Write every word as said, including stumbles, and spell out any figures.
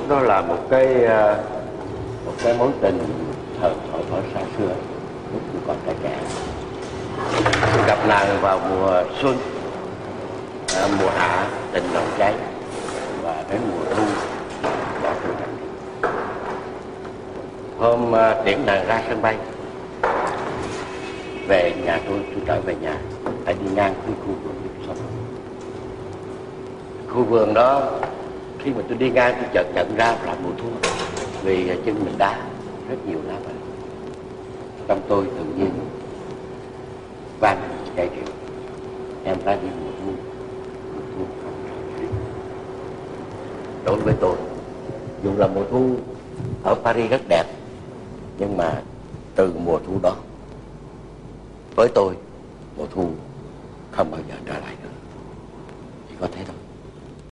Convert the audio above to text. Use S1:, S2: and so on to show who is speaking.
S1: nó là một cái một cái mối tình thời thở thở xa xưa lúc tôi còn trẻ trẻ. Tôi gặp nàng vào mùa xuân, à, mùa hạ tình nồng cháy, và đến mùa thu bỏ tôi ra. Hôm uh, tiễn nàng ra sân bay về nhà, tôi tôi trở về nhà phải đi ngang cái khu vườn được sống. Khu vườn đó, khi mà tôi đi ngang tôi chợt nhận ra là mùa thu, vì chân mình đá rất nhiều lá vàng. Trong tôi tự nhiên vang giai điệu em ra đi mùa thu, mùa thu không rời. Đối với tôi, dù là mùa thu ở Paris rất đẹp, nhưng mà từ mùa thu đó, với tôi mùa thu không bao giờ trở lại nữa. Chỉ có thế thôi.